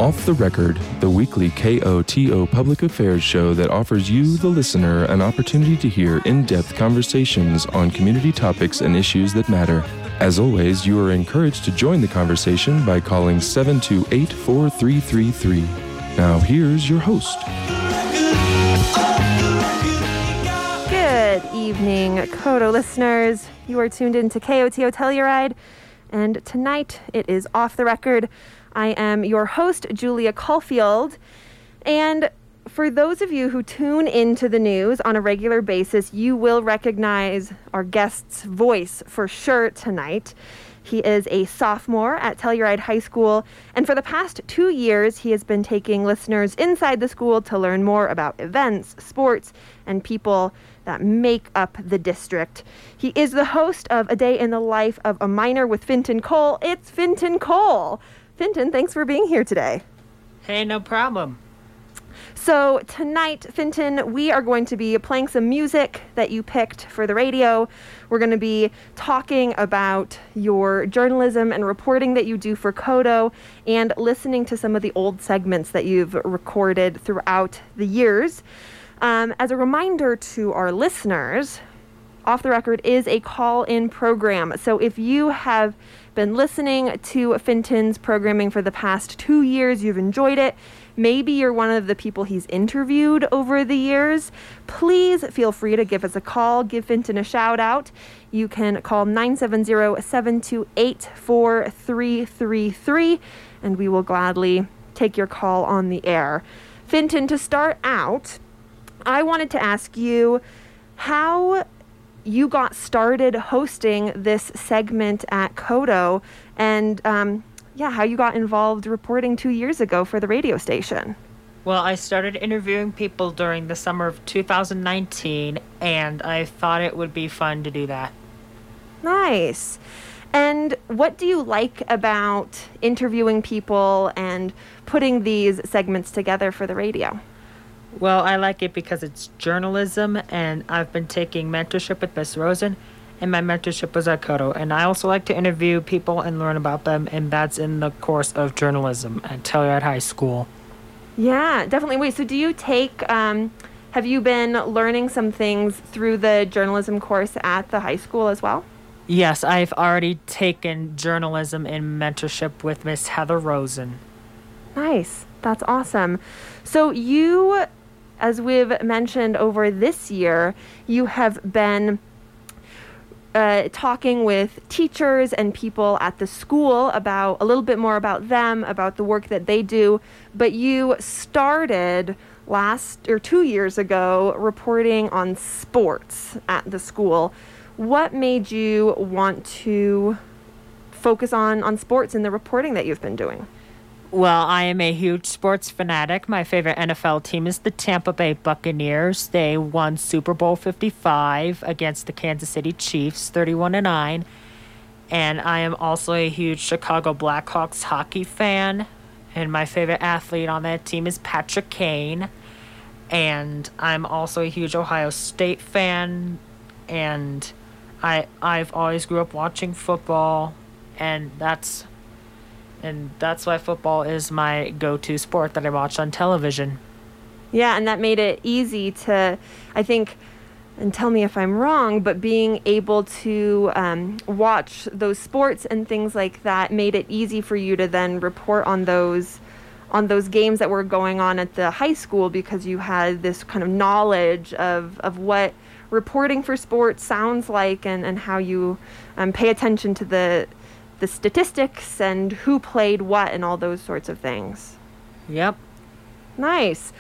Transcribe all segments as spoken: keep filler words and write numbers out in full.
Off the Record, the weekly K O T O public affairs show that offers you, the listener, an opportunity to hear in-depth conversations on community topics and issues that matter. As always, you are encouraged to join the conversation by calling seven two eight, four three three three. Now here's your host. Good evening, Kodo listeners. You are tuned in to K O T O Telluride, and tonight it is Off the Record. I am your host, Julia Caulfield, and for those of you who tune into the news on a regular basis, you will recognize our guest's voice for sure tonight. He is a sophomore at Telluride High School, and for the past two years, he has been taking listeners inside the school to learn more about events, sports, and people that make up the district. He is the host of A Day in the Life of a Miner with Fintan Cole. It's Fintan Cole. Fintan, thanks for being here today. Hey, no problem. So tonight, Fintan, we are going to be playing some music that you picked for the radio. We're going to be talking about your journalism and reporting that you do for Kodo and listening to some of the old segments that you've recorded throughout the years. Um, as a reminder to our listeners, Off the Record is a call-in program. So if you have been listening to Fintan's programming for the past two years, you've enjoyed it, maybe you're one of the people he's interviewed over the years, please feel free to give us a call, give Fintan a shout out. You can call nine seven zero, seven two eight, four three three three, and we will gladly take your call on the air. Fintan, to start out, I wanted to ask you how you got started hosting this segment at Kodo, and um, yeah, how you got involved reporting two years ago for the radio station. Well, I started interviewing people during the summer of two thousand nineteen, and I thought it would be fun to do that. Nice. And what do you like about interviewing people and putting these segments together for the radio? Well, I like it because it's journalism, and I've been taking mentorship with Miss Rosen, and my mentorship was at Kodo. And I also like to interview people and learn about them, and that's in the course of journalism at Telluride High School. Yeah, definitely. Wait, so do you take, um, have you been learning some things through the journalism course at the high school as well? Yes, I've already taken journalism in mentorship with Miss Heather Rosen. Nice. That's awesome. So you, as we've mentioned over this year, you have been uh, talking with teachers and people at the school about a little bit more about them, about the work that they do. But you started last or two years ago reporting on sports at the school. What made you want to focus on, on sports in the reporting that you've been doing? Well, I am a huge sports fanatic. My favorite N F L team is the Tampa Bay Buccaneers. They won Super Bowl fifty-five against the Kansas City Chiefs, thirty-one to nine. And I am also a huge Chicago Blackhawks hockey fan. And my favorite athlete on that team is Patrick Kane. And I'm also a huge Ohio State fan. And I I've always grew up watching football, and that's And that's why football is my go-to sport that I watch on television. Yeah, and that made it easy to, I think, and tell me if I'm wrong, but being able to um, watch those sports and things like that made it easy for you to then report on those on those games that were going on at the high school, because you had this kind of knowledge of, of what reporting for sports sounds like, and, and how you um, pay attention to the the statistics and who played what and all those sorts of things. Yep. Nice.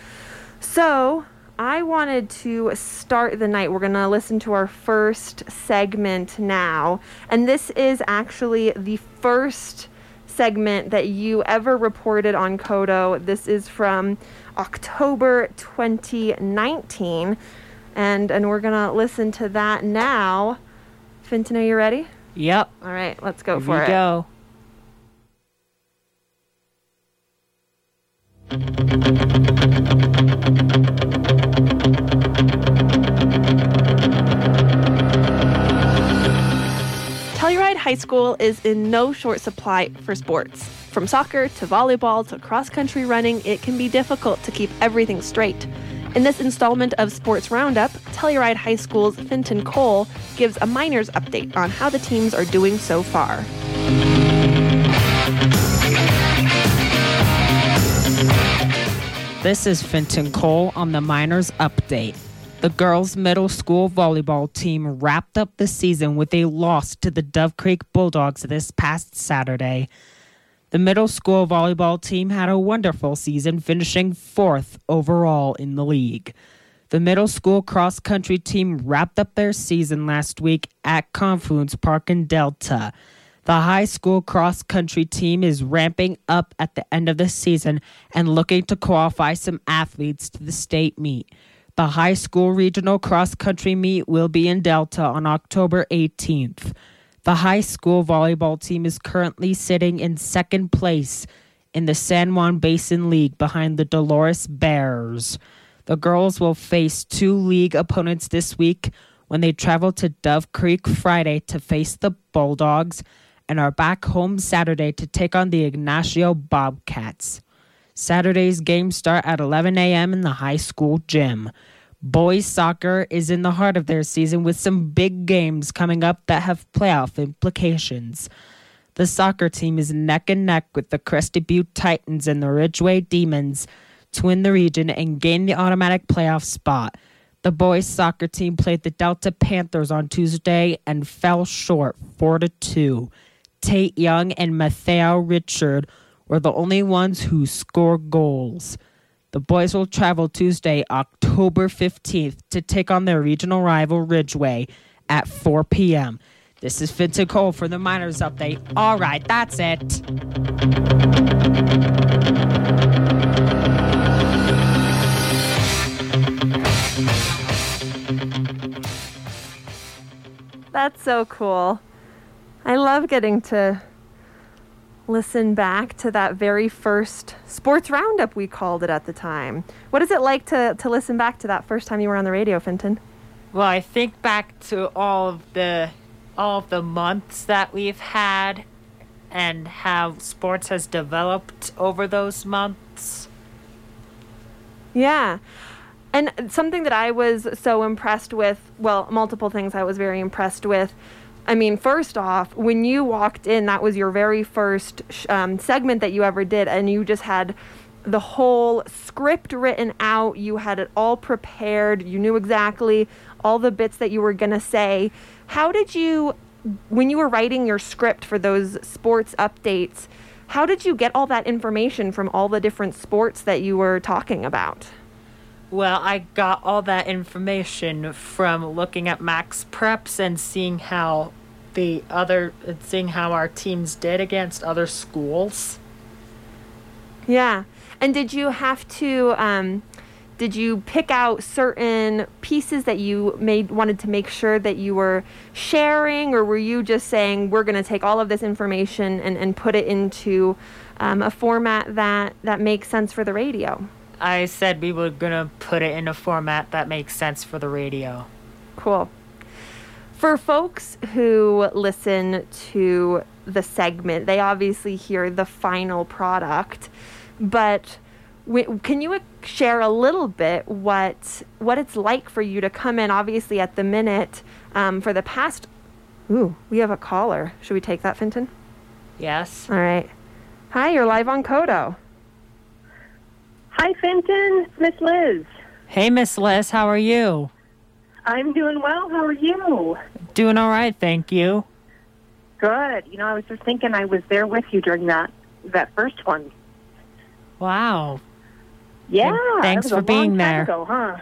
So I wanted to start the night. We're going to listen to our first segment now. And this is actually the first segment that you ever reported on Kodo. This is from October twenty nineteen. And, and we're going to listen to that now. Fintan, are you ready? Yep. All right, let's go Here for we it. go. Telluride High School is in no short supply for sports. From soccer to volleyball to cross-country running, it can be difficult to keep everything straight. In this installment of Sports Roundup, Telluride High School's Finton Cole gives a minors update on how the teams are doing so far. This is Finton Cole on the minors update. The girls' middle school volleyball team wrapped up the season with a loss to the Dove Creek Bulldogs this past Saturday. The middle school volleyball team had a wonderful season, finishing fourth overall in the league. The middle school cross-country team wrapped up their season last week at Confluence Park in Delta. The high school cross-country team is ramping up at the end of the season and looking to qualify some athletes to the state meet. The high school regional cross-country meet will be in Delta on October eighteenth. The high school volleyball team is currently sitting in second place in the San Juan Basin League behind the Dolores Bears. The girls will face two league opponents this week when they travel to Dove Creek Friday to face the Bulldogs and are back home Saturday to take on the Ignacio Bobcats. Saturday's games start at eleven a.m. in the high school gym. Boys soccer is in the heart of their season with some big games coming up that have playoff implications. The soccer team is neck and neck with the Crested Butte Titans and the Ridgeway Demons to win the region and gain the automatic playoff spot. The boys soccer team played the Delta Panthers on Tuesday and fell short four to two. Tate Young and Mateo Richard were the only ones who scored goals. The boys will travel Tuesday, October fifteenth, to take on their regional rival Ridgeway at four p.m. This is Finton Cole for the Minors Update. All right, that's it. That's so cool. I love getting to listen back to that very first Sports Roundup, we called it at the time. What is it like to, to listen back to that first time you were on the radio, Finton? Well, I think back to all of the all of the months that we've had and how sports has developed over those months. Yeah. And something that I was so impressed with, well, multiple things I was very impressed with. I mean, first off, when you walked in, that was your very first um, segment that you ever did, and you just had the whole script written out. You had it all prepared. You knew exactly all the bits that you were going to say. How did you, when you were writing your script for those sports updates, how did you get all that information from all the different sports that you were talking about? Well, I got all that information from looking at Max Preps and seeing how the other, seeing how our teams did against other schools. Yeah. And did you have to, um, did you pick out certain pieces that you made, wanted to make sure that you were sharing, or were you just saying, we're going to take all of this information and, and put it into um, a format that, that makes sense for the radio? I said we were going to put it in a format that makes sense for the radio. Cool. For folks who listen to the segment, they obviously hear the final product, but w- can you share a little bit what what it's like for you to come in, obviously at the minute, um, for the past... Ooh, we have a caller. Should we take that, Finton? Yes. All right. Hi, you're live on Kodo. Hi, Finton. It's Miss Liz. Hey, Miss Liz, how are you? I'm doing well. How are you? Doing all right, thank you. Good. You know, I was just thinking I was there with you during that that first one. Wow. Yeah. Thanks that was for a being long time there. ago, huh?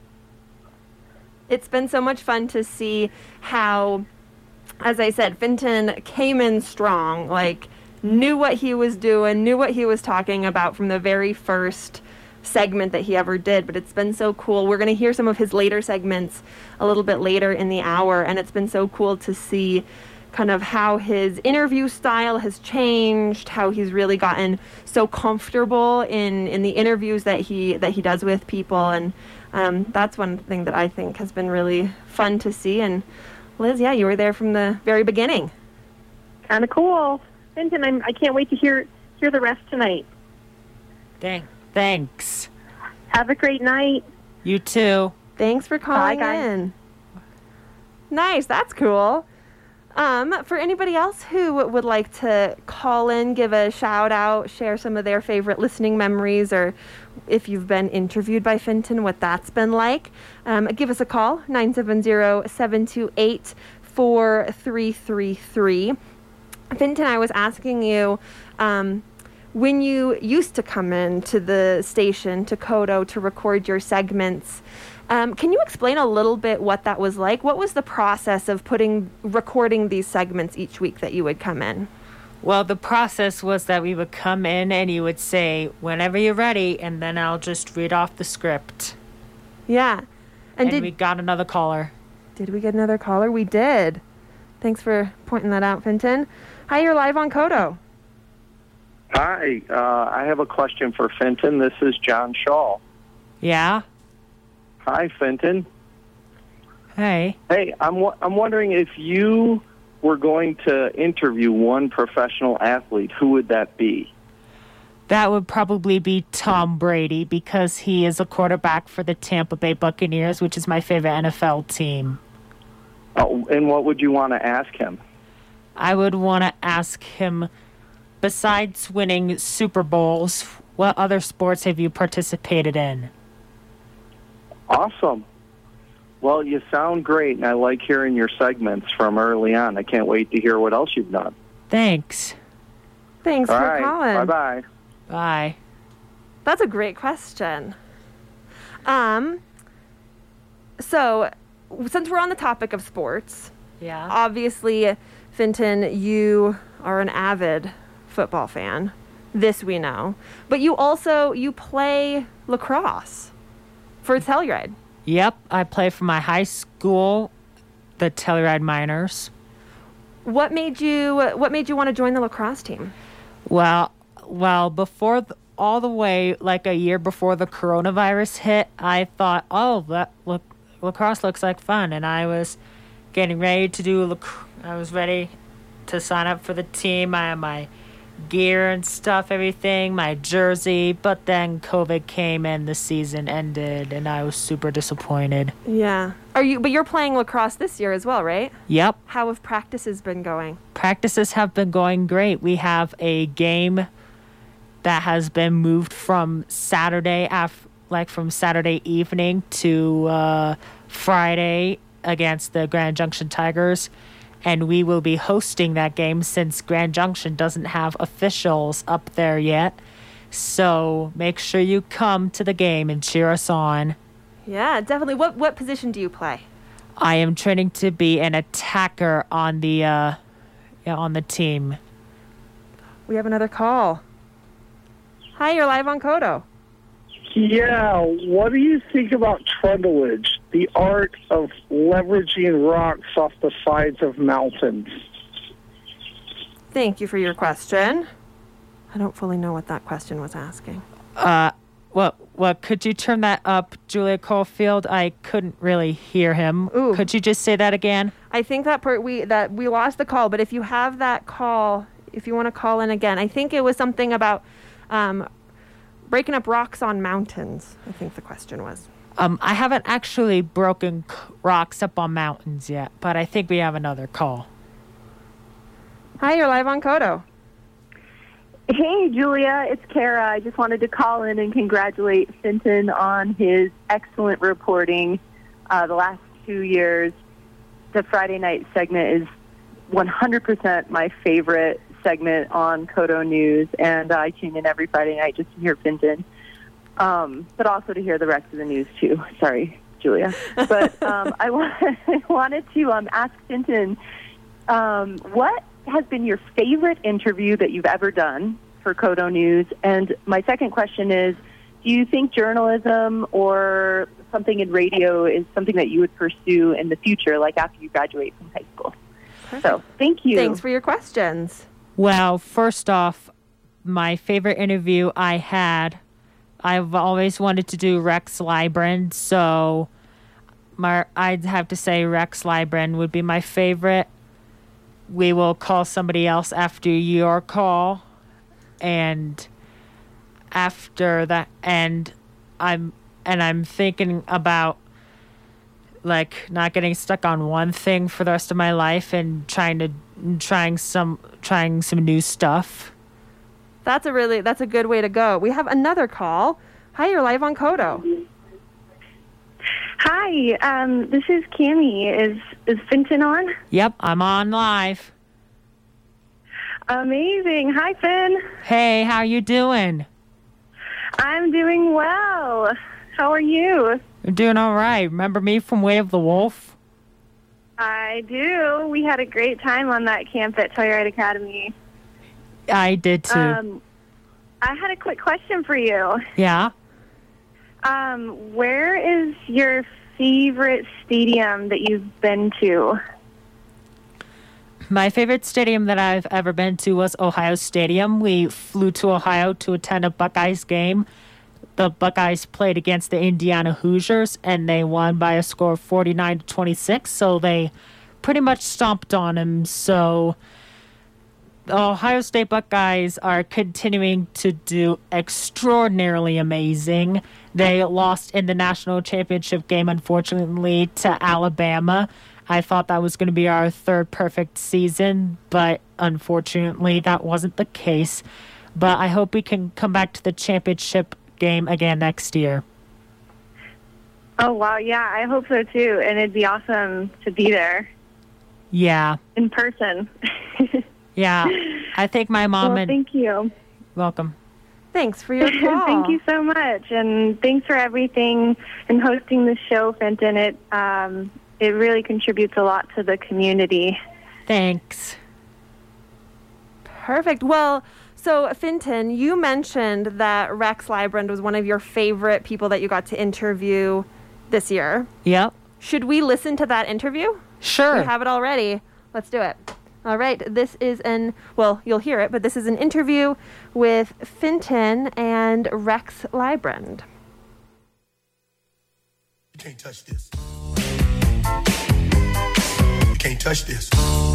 It's been so much fun to see how, as I said, Finton came in strong, like knew what he was doing, knew what he was talking about from the very first segment that he ever did. But it's been so cool. We're going to hear some of his later segments a little bit later in the hour, and it's been so cool to see kind of how his interview style has changed, how he's really gotten so comfortable in, in the interviews that he that he does with people. And um, that's one thing that I think has been really fun to see. And Liz, yeah, you were there from the very beginning. Kind of cool. Finton, I'm, I can't wait to hear hear the rest tonight. Thank, thanks. Have a great night. You too. Thanks for calling Bye, guys. in. Nice, that's cool. Um, for anybody else who would like to call in, give a shout out, share some of their favorite listening memories, or if you've been interviewed by Fintan, what that's been like, um, give us a call, nine seven zero, seven two eight, four three three three. Fintan, I was asking you, um, when you used to come in to the station, to Kodo, to record your segments, Um, can you explain a little bit what that was like? What was the process of putting, recording these segments each week that you would come in? Well, the process was that we would come in and you would say, whenever you're ready, and then I'll just read off the script. Yeah. And, And did, we got another caller. did we get another caller? We did. Thanks for pointing that out, Fintan. Hi, you're live on Kodo. Hi, uh, I have a question for Fintan. This is John Shaw. Yeah? Hi, Fintan. Hey. Hey, I'm w- I'm wondering if you were going to interview one professional athlete, who would that be? That would probably be Tom Brady because he is a quarterback for the Tampa Bay Buccaneers, which is my favorite N F L team. Oh, and what would you want to ask him? I would want to ask him, besides winning Super Bowls, what other sports have you participated in? Awesome. Well, you sound great, and I like hearing your segments from early on. I can't wait to hear what else you've done. Thanks. Thanks All for right. calling. Bye-bye. Bye. That's a great question. Um, so, since we're on the topic of sports, Yeah. obviously, Fintan, you are an avid football fan. This we know. But you also, you play lacrosse for Telluride. Yep, I play for my high school, the Telluride Miners. What made you, what made you want to join the lacrosse team? Well, well, before the, all the way, like a year before the coronavirus hit, I thought, oh, that look, lacrosse looks like fun, and I was getting ready to do. Lac- I was ready to sign up for the team. I had my gear and stuff, everything, my jersey, but then COVID came and the season ended, and I was super disappointed. Yeah. Are you, but you're playing lacrosse this year as well, right? Yep. How have practices been going? Practices have been going great. We have a game that has been moved from Saturday af- like from Saturday evening to uh, Friday against the Grand Junction Tigers, and we will be hosting that game since Grand Junction doesn't have officials up there yet. So make sure you come to the game and cheer us on. Yeah, definitely. What what position do you play? I am training to be an attacker on the uh, yeah, on the team. We have another call. Hi, you're live on Kodo. Yeah, what do you think about trundleage, the art of leveraging rocks off the sides of mountains? Thank you for your question. I don't fully know what that question was asking. Uh, what? What? Could you turn that up, Julia Caulfield? I couldn't really hear him. Ooh. Could you just say that again? I think that part we that we lost the call, but if you have that call, if you want to call in again, I think it was something about um, breaking up rocks on mountains. I think the question was. Um, I haven't actually broken c- rocks up on mountains yet, but I think we have another call. Hi, you're live on Kodo. Hey, Julia, it's Kara. I just wanted to call in and congratulate Fintan on his excellent reporting uh, the last two years. The Friday night segment is one hundred percent my favorite segment on Kodo News, and I tune in every Friday night just to hear Fintan, um, but also to hear the rest of the news, too. Sorry, Julia. But um, I, wa- I wanted to um, ask Fintan, um, what has been your favorite interview that you've ever done for Kodo News? And my second question is, do you think journalism or something in radio is something that you would pursue in the future, like after you graduate from high school? Perfect. So thank you. Thanks for your questions. Well, first off, my favorite interview I had, I've always wanted to do Rex Libran, so my, I'd have to say Rex Libran would be my favorite. We will call somebody else after your call. and after that, and I'm and I'm thinking about like not getting stuck on one thing for the rest of my life and trying to trying some trying some new stuff. That's a really that's a good way to go. We have another call. Hi, you're live on Kodo. Hi, um, this is Cammie. Is is Finton on? Yep, I'm on live. Amazing. Hi, Finn. Hey, how you doing? I'm doing well. How are you? I'm doing all right. Remember me from Way of the Wolf? I do. We had a great time on that camp at Telluride Academy. I did too. Um, I had a quick question for you. Yeah? Um, where is your favorite stadium that you've been to? My favorite stadium that I've ever been to was Ohio Stadium. We flew to Ohio to attend a Buckeyes game. The Buckeyes played against the Indiana Hoosiers, and they won by a score of forty-nine to twenty-six, so they pretty much stomped on them. So the Ohio State Buckeyes are continuing to do extraordinarily amazing. They lost in the national championship game, unfortunately, to Alabama. I thought that was going to be our third perfect season, but unfortunately that wasn't the case. But I hope we can come back to the championship game again next year. Oh, wow. Yeah, I hope so, too. And it'd be awesome to be there. Yeah. In person. Yeah. I think my mom well, and... thank you. Welcome. Thanks for your call. Thank you so much. And thanks for everything and hosting the show, Fenton. It, um, it really contributes a lot to the community. Thanks. Perfect. Well, so Finton, you mentioned that Rex Librand was one of your favorite people that you got to interview this year. Yep. Should we listen to that interview? Sure. We have it already. Let's do it. All right. This is an, well, you'll hear it, but this is an interview with Finton and Rex Librand. You can't touch this. You can't touch this.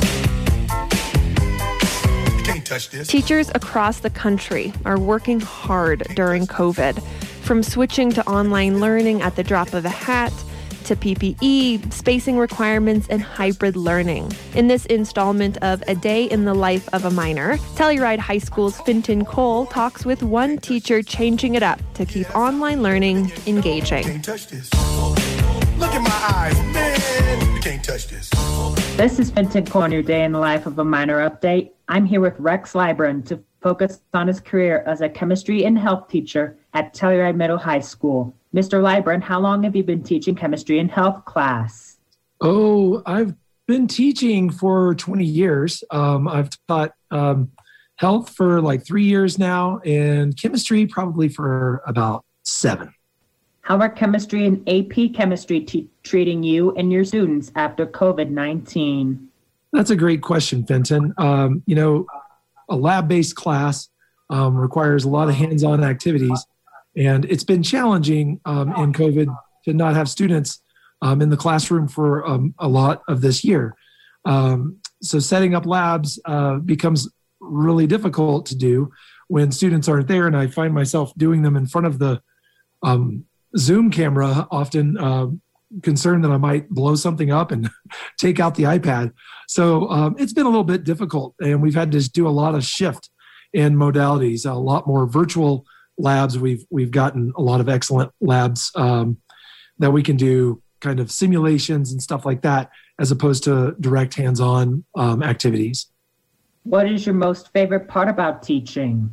You can't touch this. Teachers across the country are working hard during COVID, from switching to online learning at the drop of a hat to P P E, spacing requirements, and hybrid learning. In this installment of A Day in the Life of a Minor, Telluride High School's Finton Cole talks with one teacher changing it up to keep online learning engaging. You can't touch this. Look at my eyes, man. You can't touch this. This is Finton Cole, your Day in the Life of a Minor update. I'm here with Rex Librand to focus on his career as a chemistry and health teacher at Telluride Middle High School. Mister Librand, how long have you been teaching chemistry and health class? Oh, I've been teaching for twenty years. Um, I've taught um, health for like three years now, and chemistry probably for about seven. How are chemistry and A P chemistry t- treating you and your students after COVID nineteen? That's a great question, Fenton. Um, you know, a lab-based class um, requires a lot of hands-on activities. And it's been challenging um, in COVID to not have students um, in the classroom for um, a lot of this year. Um, so setting up labs uh, becomes really difficult to do when students aren't there. And I find myself doing them in front of the um, Zoom camera, often uh, concerned that I might blow something up and take out the iPad. So um, it's been a little bit difficult. And we've had to do a lot of shift in modalities, a lot more virtual labs. We've we've gotten a lot of excellent labs um, that we can do kind of simulations and stuff like that, as opposed to direct hands-on um, activities. What is your most favorite part about teaching?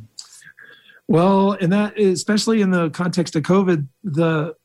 Well, and that is, especially in the context of COVID, the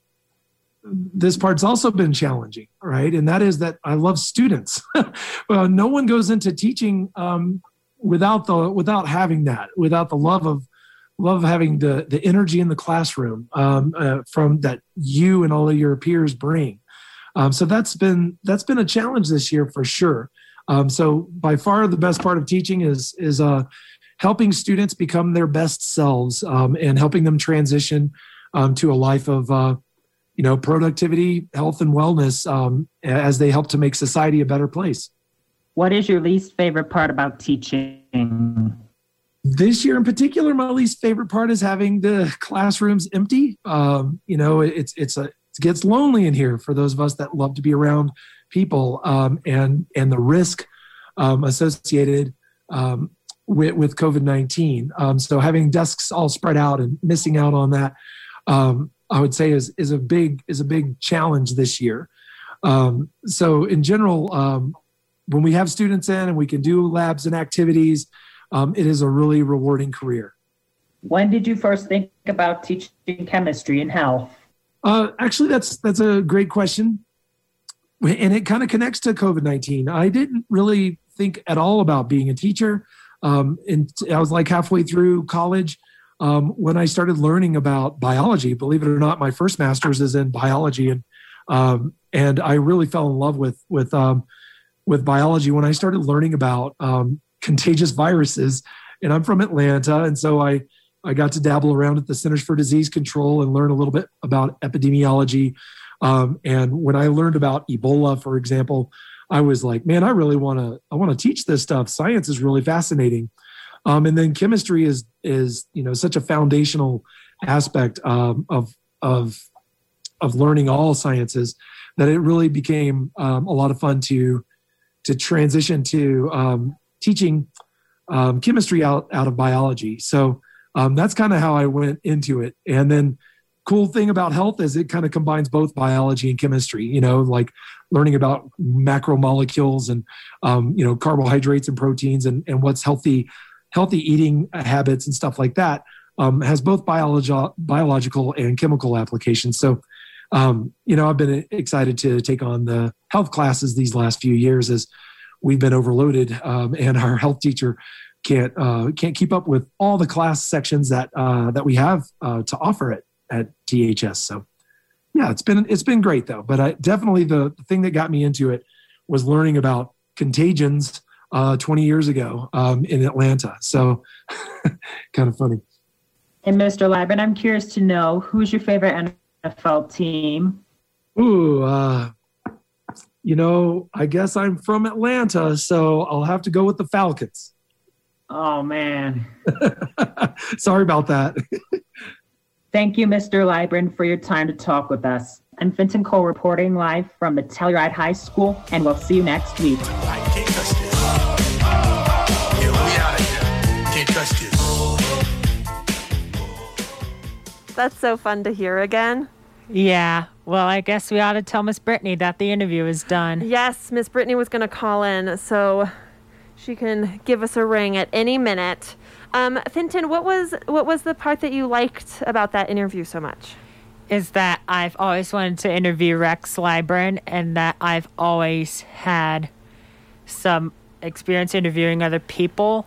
this part's also been challenging, right? And that is that I love students. Well, no one goes into teaching um, without the without having that, without the love of love having the the energy in the classroom um, uh, from that you and all of your peers bring. Um, so that's been that's been a challenge this year for sure. Um, so by far the best part of teaching is is uh, helping students become their best selves um, and helping them transition um, to a life of uh, you know productivity, health, and wellness um, as they help to make society a better place. What is your least favorite part about teaching? This year in particular, my least favorite part is having the classrooms empty. Um, you know, it's it's a it gets lonely in here for those of us that love to be around people, um, and and the risk um, associated um, with with COVID nineteen. Um, so having desks all spread out and missing out on that, um, I would say is is a big is a big challenge this year. Um, so in general, um, when we have students in and we can do labs and activities, um, it is a really rewarding career. When did you first think about teaching chemistry and health? Uh, actually, that's that's a great question. And it kind of connects to COVID nineteen. I didn't really think at all about being a teacher. Um, and I was like halfway through college um, when I started learning about biology. Believe it or not, my first master's is in biology. And um, and I really fell in love with with um, with biology when I started learning about um, contagious viruses. And I'm from Atlanta, and so I I got to dabble around at the Centers for Disease Control and learn a little bit about epidemiology. Um, and when I learned about Ebola, for example, I was like, man, I really want to I want to teach this stuff. Science is really fascinating. Um, and then chemistry is is you know such a foundational aspect um, of of of learning all sciences that it really became um, a lot of fun to to transition to um, teaching um, chemistry out, out of biology. So um, that's kind of how I went into it. And then cool thing about health is it kind of combines both biology and chemistry, you know, like learning about macromolecules and, um, you know, carbohydrates and proteins and, and what's healthy, healthy eating habits and stuff like that um, has both biologi- biological and chemical applications. So Um, you know, I've been excited to take on the health classes these last few years as we've been overloaded, um, and our health teacher can't uh, can't keep up with all the class sections that uh, that we have uh, to offer at at T H S. So, yeah, it's been it's been great though. But I, definitely the thing that got me into it was learning about contagions uh, twenty years ago um, in Atlanta. So, kind of funny. And Mister Liben, I'm curious to know, who's your favorite N F L team? Ooh, uh, you know, I guess I'm from Atlanta, so I'll have to go with the Falcons. Oh, man. Sorry about that. Thank you, Mister Liben, for your time to talk with us. I'm Fenton Cole reporting live from the Telluride High School, and we'll see you next week. I can't touch this. Yeah, we out of here. Can't touch this. That's so fun to hear again. Yeah. Well, I guess we ought to tell Miss Brittany that the interview is done. Yes, Miss Brittany was going to call in, so she can give us a ring at any minute. Um, Fenton, what was what was the part that you liked about that interview so much? Is that I've always wanted to interview Rex Liben, and that I've always had some experience interviewing other people.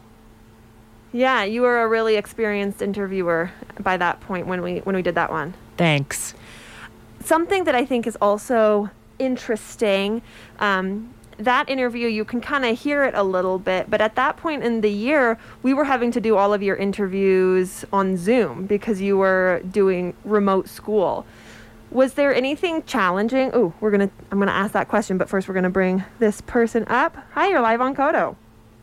Yeah, you were a really experienced interviewer by that point when we when we did that one. Thanks. Something that I think is also interesting, um, that interview, you can kind of hear it a little bit, but at that point in the year, we were having to do all of your interviews on Zoom because you were doing remote school. Was there anything challenging? Oh, we're gonna I'm gonna ask that question, but first we're gonna bring this person up. Hi, you're live on Kodo.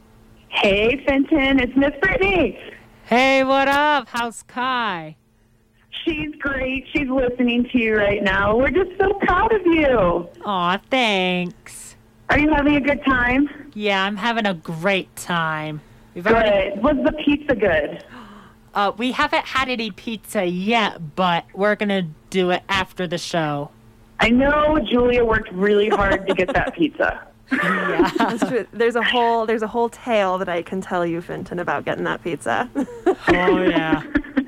Hey, Fenton, it's Miss Brittany. Hey, what up? How's Kai? She's great. She's listening to you right now. We're just so proud of you. Aw, thanks. Are you having a good time? Yeah, I'm having a great time. We've Good. already... Was the pizza good? Uh, we haven't had any pizza yet, but we're going to do it after the show. I know Julia worked really hard to get that pizza. Yeah. That's true. There's a whole there's a whole tale that I can tell you, Fenton, about getting that pizza. Oh yeah.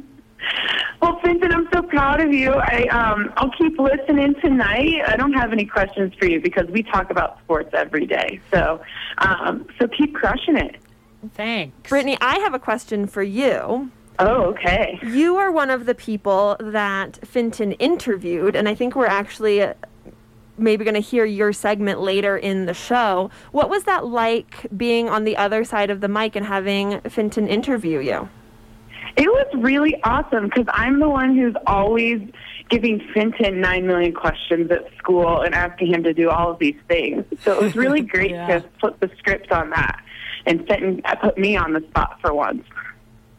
Well, Fenton, I'm so proud of you. I um I'll keep listening tonight. I don't have any questions for you because we talk about sports every day. So um so keep crushing it. Thanks. Brittany, I have a question for you. Oh, okay. You are one of the people that Fenton interviewed, and I think we're actually maybe going to hear your segment later in the show. What was that like, being on the other side of the mic and having Fenton interview you? It was really awesome because I'm the one who's always giving Fenton nine million questions at school and asking him to do all of these things. So it was really great Yeah. to flip the script on that, and Fenton put me on the spot for once.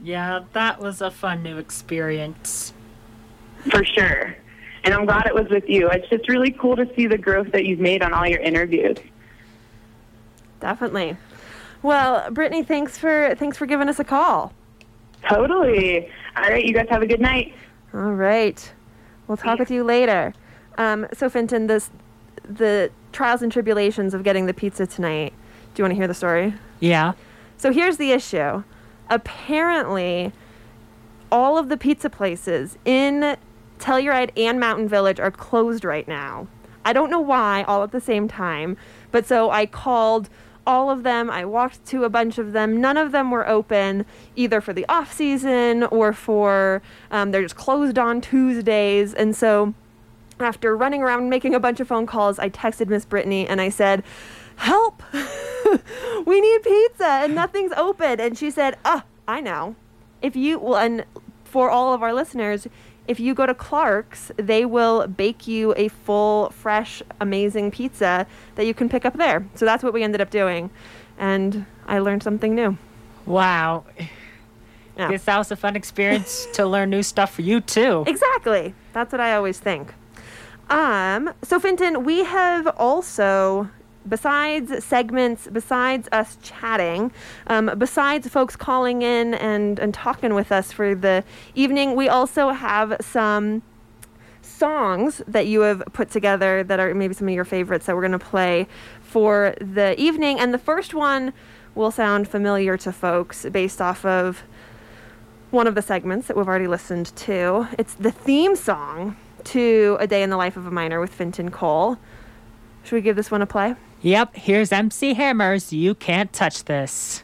Yeah, that was a fun new experience. For sure. And I'm glad it was with you. It's just really cool to see the growth that you've made on all your interviews. Definitely. Well, Brittany, thanks for thanks for giving us a call. Totally. All right, you guys have a good night. All right. We'll talk with you later. Um, so, Finton, this, the trials and tribulations of getting the pizza tonight. Do you want to hear the story? Yeah. So here's the issue. Apparently, all of the pizza places in Telluride and Mountain Village are closed right now. I don't know why, all at the same time. But so I called all of them. I walked to a bunch of them. None of them were open either for the off season or for, um, they're just closed on Tuesdays. And so after running around making a bunch of phone calls, I texted Miss Brittany and I said, help, we need pizza and nothing's open. And she said, oh, I know. If you, well, and for all of our listeners, if you go to Clark's, they will bake you a full, fresh, amazing pizza that you can pick up there. So that's what we ended up doing. And I learned something new. Wow. Yeah. Guess that was a fun experience to learn new stuff for you, too. Exactly. That's what I always think. Um, so, Finton, we have also, besides segments, besides us chatting, um, besides folks calling in and, and talking with us for the evening, we also have some songs that you have put together that are maybe some of your favorites that we're going to play for the evening. And the first one will sound familiar to folks based off of one of the segments that we've already listened to. It's the theme song to A Day in the Life of a Miner with Finton Cole. Should we give this one a play? Yep, here's M C Hammer's You Can't Touch This.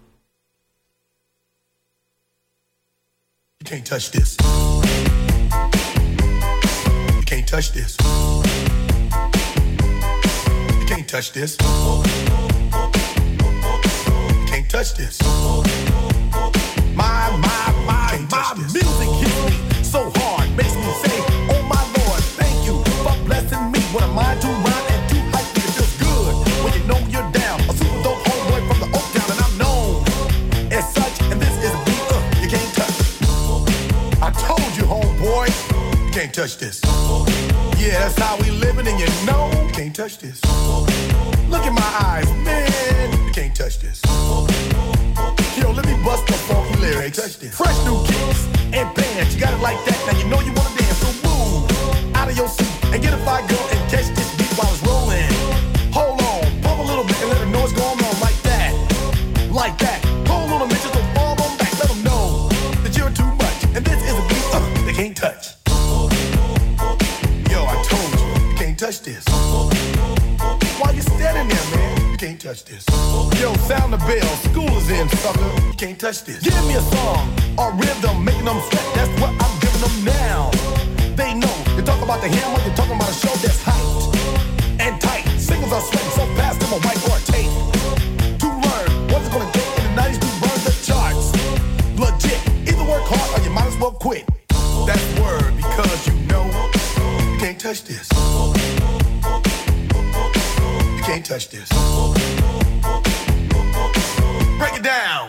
You can't touch this. You can't touch this. You can't touch this. You can't touch this. My, my, my, my music hits me so hard, makes me say, oh my Lord, thank you for blessing me. What am I to rhyme and to hype me? It feels good when you know you're down. A super dope homeboy from the Oak Town, and I'm known as such. And this is a beat uh, you can't touch. I told you, homeboy, you can't touch this. Yeah, that's how we living, and you know you can't touch this. Look in my eyes, man, you can't touch this. Yo, let me bust the funky lyrics. Fresh new kicks and bands, you got it like that. Now you know you wanna dance, so move out of your seat and get a fire girl and catch this beat while it's rolling. Hold on, pump a little bit and let them know what's going on like that, like that. Hold on a minute, just don't fall on back. Let them know that you're too much, and this is a beat uh, they can't touch. Yo, I told you, you can't touch this. Why you standing there, man? You can't touch this. Yo, sound the bell, school is in, sucker. You can't touch this. Give me a song, a rhythm, making them sweat. That's what I'm giving them now. They know. You talk about the hammer, you're talking about a show that's hyped and tight. Singles are sweating so fast, them a whiteboard tape. To learn what's it gonna take in the nineties to burn the charts. Legit. Either work hard or you might as well quit. That's word, because you know you can't touch this. You can't touch this. Break it down.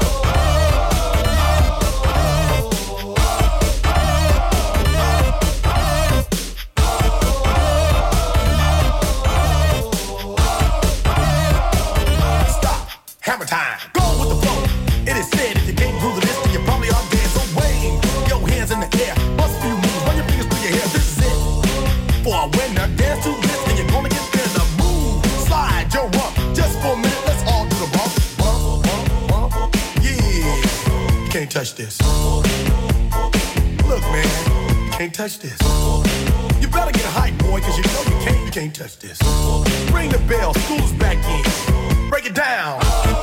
Stop. Hammer time. Go with the flow. It is said if you can't groove to this, then you probably are dead. So wave your hands in the air. Bust a few moves. Run your fingers through your hair. This is it. For a winner, dance to this, and you're gonna get there. The move, slide your rump. Just for a minute, let's all do the bump. Bump, bump, bump. Yeah. You can't touch this. Look, man, you can't touch this. You better get hype, boy, cause you know you can't, you can't touch this. Ring the bell, school's back in. Break it down.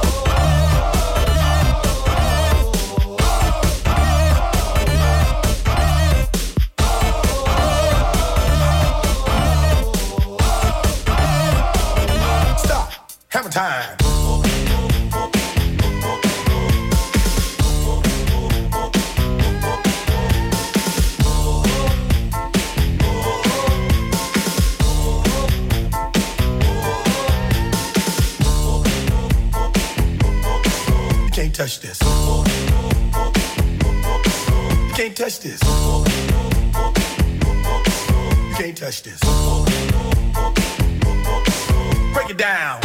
Stop. Hammer time. Touch this. can't touch this. You can't touch this. Break it down.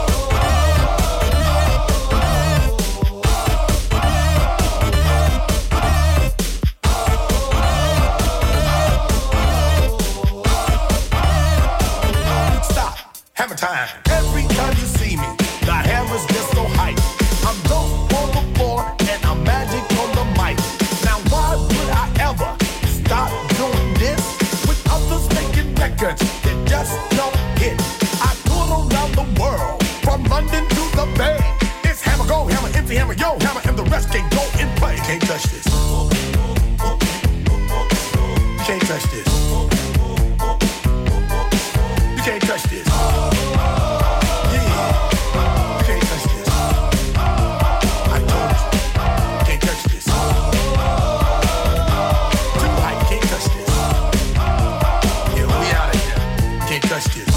Stop. Hammer time. Every time you see me, the hammer's just so hype. I'm dope on the floor and I'm magic on the mic. Now why would I ever stop doing this with others making records that just don't hit? I tour around the world from London to the Bay. It's hammer go, hammer empty, hammer yo, hammer, and the rest can go and play. You can't touch this. You can't touch this. You can't touch this. Touch this.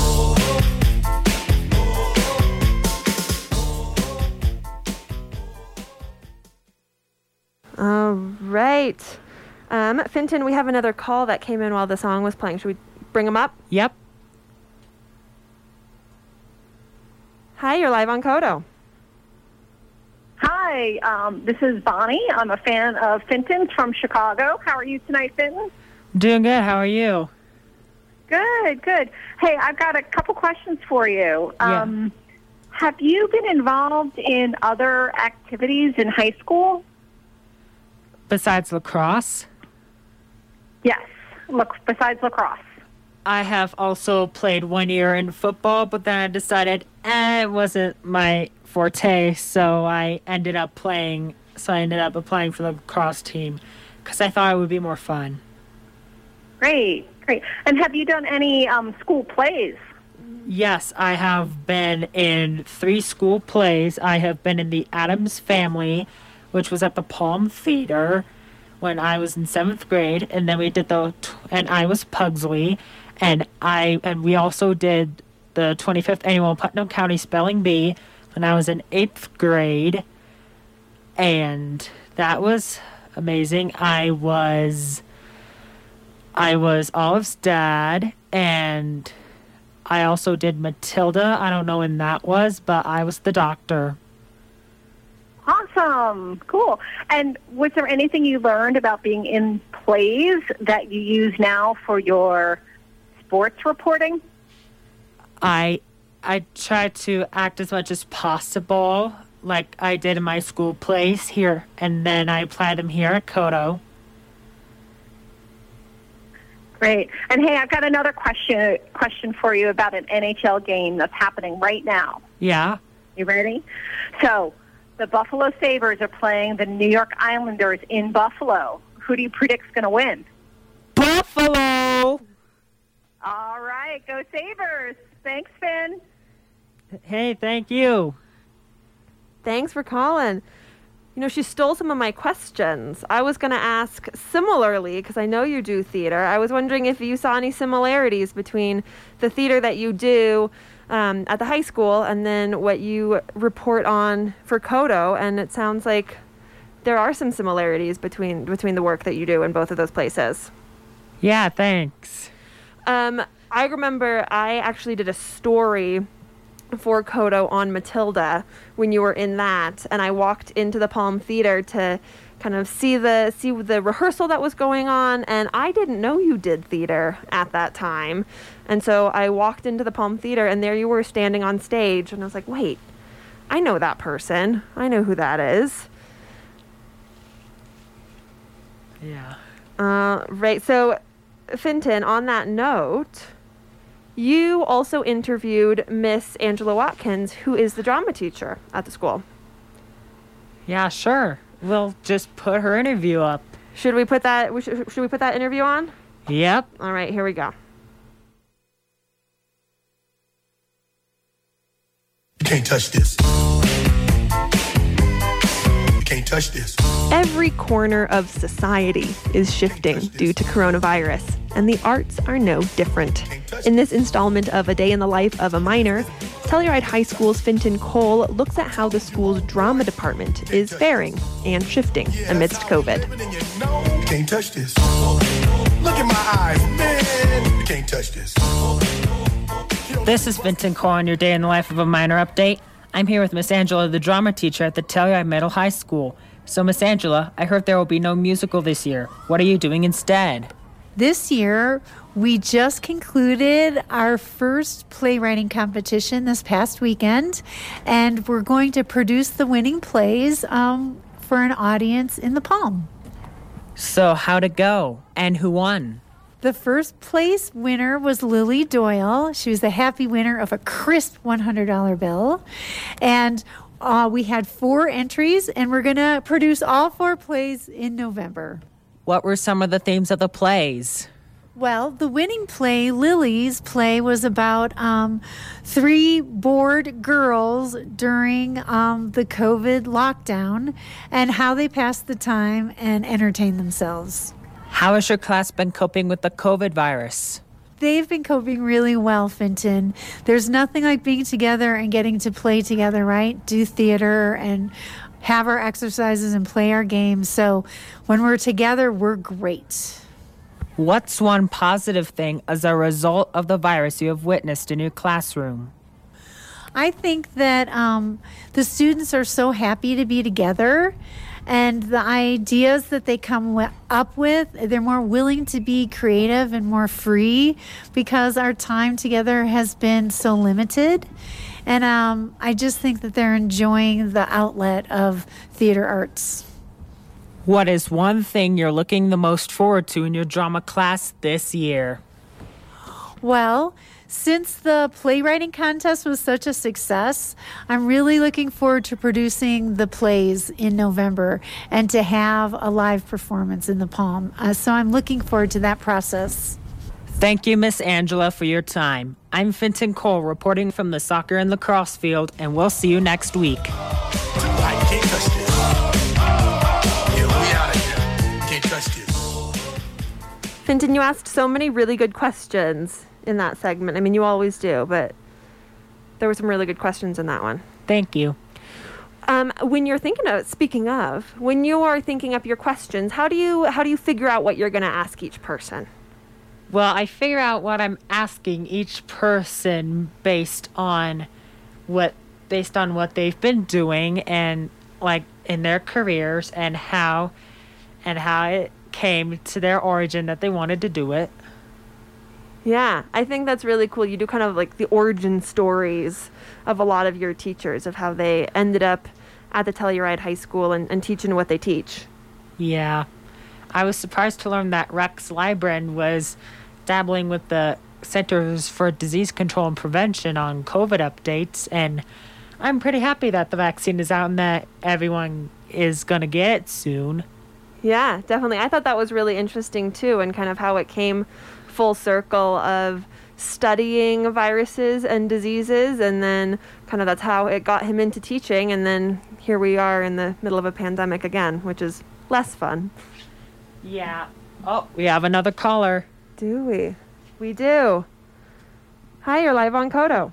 All right. Um, Finton, we have another call that came in while the song was playing. Should we bring him up? Yep. Hi, you're live on Kodo. Hi, um, this is Bonnie. I'm a fan of Finton's from Chicago. How are you tonight, Finton? Doing good. How are you? Good, good. Hey, I've got a couple questions for you. Yeah. Um, have you been involved in other activities in high school? Besides lacrosse? Yes, look, besides lacrosse. I have also played one year in football, but then I decided eh, it wasn't my forte, so I ended up playing. So I ended up applying for the lacrosse team because I thought it would be more fun. Great, great. And have you done any um, school plays? Yes, I have been in three school plays. I have been in the Addams Family, which was at the Palm Theater when I was in seventh grade, and then we did the, and I was Pugsley, and I, and we also did the twenty-fifth annual Putnam County Spelling Bee when I was in eighth grade, and that was amazing. I was, I was Olive's dad, and I also did Matilda. I don't know when that was, but I was the doctor. Awesome. Cool. And was there anything you learned about being in plays that you use now for your sports reporting? I I try to act as much as possible like I did in my school plays here, and then I apply them here at Kodo. Great. And hey, I've got another question question for you about an N H L game that's happening right now. Yeah. You ready? So, the Buffalo Sabres are playing the New York Islanders in Buffalo. Who do you predict's going to win? Buffalo! All right, go Sabres. Thanks, Finn. Hey, thank you. Thanks for calling. You know, she stole some of my questions. I was going to ask similarly, because I know you do theater. I was wondering if you saw any similarities between the theater that you do um, at the high school and then what you report on for Kodo. And it sounds like there are some similarities between between the work that you do in both of those places. Yeah, thanks. Um, I remember I actually did a story for Kodo on Matilda when you were in that, and I walked into the Palm Theater to kind of see the see the rehearsal that was going on, and I didn't know you did theater at that time. And so I walked into the Palm Theater, and there you were standing on stage, and I was like, wait, I know that person. I know who that is. Yeah. Uh, right. So, Finton, on that note, you also interviewed Miss Angela Watkins, who is the drama teacher at the school. Yeah, sure. We'll just put her interview up. Should we put that? We should, should we put that interview on? Yep. All right, here we go. You can't touch this. You can't touch this. Every corner of society is shifting due to coronavirus, and the arts are no different. In this installment of A Day in the Life of a Minor, Telluride High School's Finton Cole looks at how the school's drama department is faring and shifting amidst COVID. can't touch this. Look in my eyes, man, you can't touch this. This is Vincent Cole on your Day in the Life of a Minor update. I'm here with Miss Angela, the drama teacher at the Telluride Middle High School. So, Miss Angela, I heard there will be no musical this year. What are you doing instead? This year, we just concluded our first playwriting competition this past weekend, and we're going to produce the winning plays um, for an audience in the Palm. So, how'd it go? And who won? The first place winner was Lily Doyle. She was the happy winner of a crisp one hundred dollars bill. And uh, we had four entries, and we're going to produce all four plays in November. What were some of the themes of the plays? Well, the winning play, Lily's play, was about um, three bored girls during um, the COVID lockdown and how they passed the time and entertained themselves. How has your class been coping with the COVID virus? They've been coping really well, Finton. There's nothing like being together and getting to play together, right? Do theater and have our exercises and play our games. So when we're together, we're great. What's one positive thing as a result of the virus you have witnessed in your classroom? I think that um, the students are so happy to be together, and the ideas that they come w- up with, they're more willing to be creative and more free because our time together has been so limited. And um, I just think that they're enjoying the outlet of theater arts. What is one thing you're looking the most forward to in your drama class this year? Well, since the playwriting contest was such a success, I'm really looking forward to producing the plays in November and to have a live performance in the Palm. Uh, so I'm looking forward to that process. Thank you, Miss Angela, for your time. I'm Finton Cole, reporting from the soccer and lacrosse field, and we'll see you next week. I can't touch this. Yeah, we out of here. Can't touch this. Finton, you asked so many really good questions in that segment. I mean, you always do, but there were some really good questions in that one. Thank you. Um, when you're thinking of, speaking of, when you are thinking up your questions, how do you how do you figure out what you're going to ask each person? Well, I figure out what I'm asking each person based on what based on what they've been doing and like in their careers and how and how it came to their origin that they wanted to do it. Yeah, I think that's really cool. You do kind of like the origin stories of a lot of your teachers of how they ended up at the Telluride High School and, and teaching what they teach. Yeah. I was surprised to learn that Rex Libren was dabbling with the Centers for Disease Control and Prevention on COVID updates, and I'm pretty happy that the vaccine is out and that everyone is going to get it soon. Yeah, definitely. I thought that was really interesting too, and kind of how it came full circle of studying viruses and diseases, and then kind of that's how it got him into teaching, and then here we are in the middle of a pandemic again, which is less fun. Yeah. Oh, we have another caller. Do we? We do. Hi, you're live on Kodo.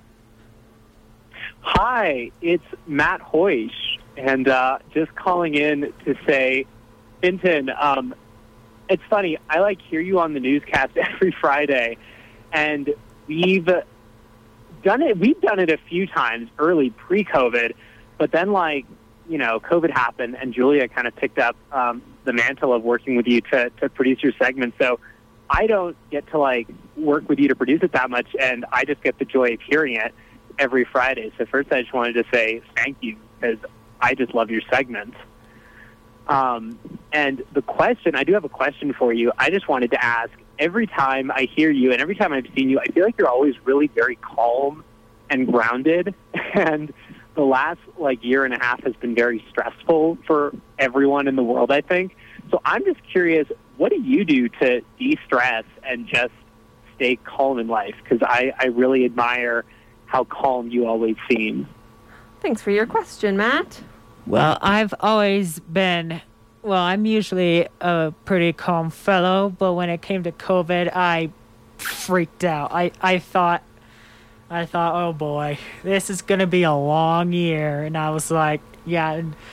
Hi, it's Matt Hoish, and uh, just calling in to say, Finton, um, it's funny, I like hear you on the newscast every Friday, and we've done it, we've done it a few times early pre-COVID, but then like, you know, COVID happened and Julia kind of picked up um, the mantle of working with you to, to produce your segment. So I don't get to like work with you to produce it that much, and I just get the joy of hearing it every Friday. So first I just wanted to say thank you, because I just love your segments. Um, and the question, I do have a question for you. I just wanted to ask, every time I hear you and every time I've seen you, I feel like you're always really very calm and grounded. And the last like year and a half has been very stressful for everyone in the world, I think. So I'm just curious, what do you do to de-stress and just stay calm in life? Because I, I really admire how calm you always seem. Thanks for your question, Matt. Well, I've always been, well, I'm usually a pretty calm fellow, but when it came to COVID, I freaked out. I, I thought, I thought, oh boy, this is going to be a long year. And I was like, yeah,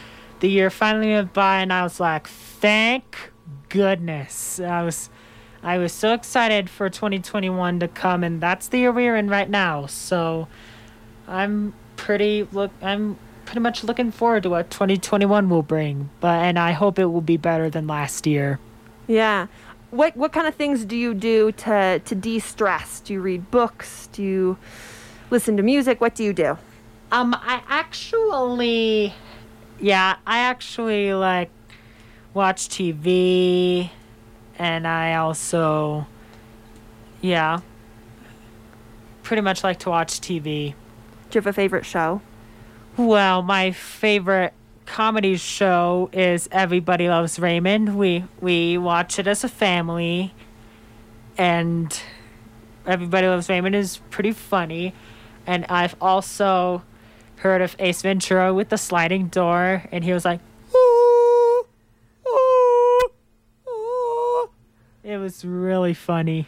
the year finally went by, and I was like, thank goodness. I was I was so excited for twenty twenty-one to come, and that's the year we're in right now. So I'm pretty look I'm pretty much looking forward to what twenty twenty-one will bring. But and I hope it will be better than last year. Yeah. What what kind of things do you do to to de-stress? Do you read books? Do you listen to music? What do you do? Um, I actually, yeah, I actually like watch T V, and I also, yeah, pretty much like to watch T V. Do you have a favorite show? Well, my favorite comedy show is Everybody Loves Raymond. We we watch it as a family, and Everybody Loves Raymond is pretty funny. And I've also heard of Ace Ventura with the sliding door, and he was like, ooh, ooh, ooh. It was really funny.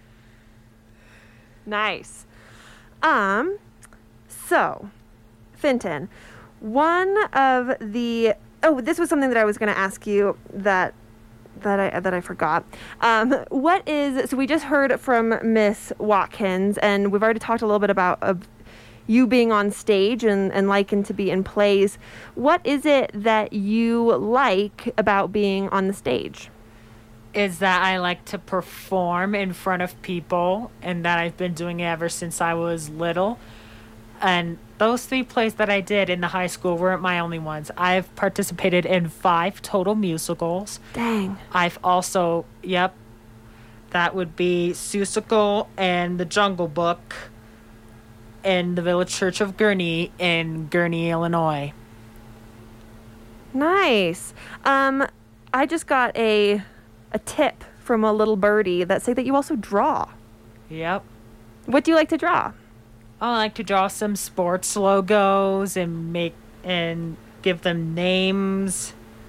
Nice. Um, so, Fintan, one of the oh, this was something that I was going to ask you that that I that I forgot. Um, what is so we just heard from Miss Watkins, and we've already talked a little bit about uh, you being on stage and, and liking to be in plays. What is it that you like about being on the stage? Is that I like to perform in front of people, and that I've been doing it ever since I was little. And those three plays that I did in the high school weren't my only ones. I've participated in five total musicals. Dang. I've also, yep, that would be Seussical and The Jungle Book in the Village Church of Gurnee in Gurnee, Illinois. Nice. Um, I just got a a tip from a little birdie that say that you also draw. Yep. What do you like to draw? I like to draw some sports logos and make and give them names.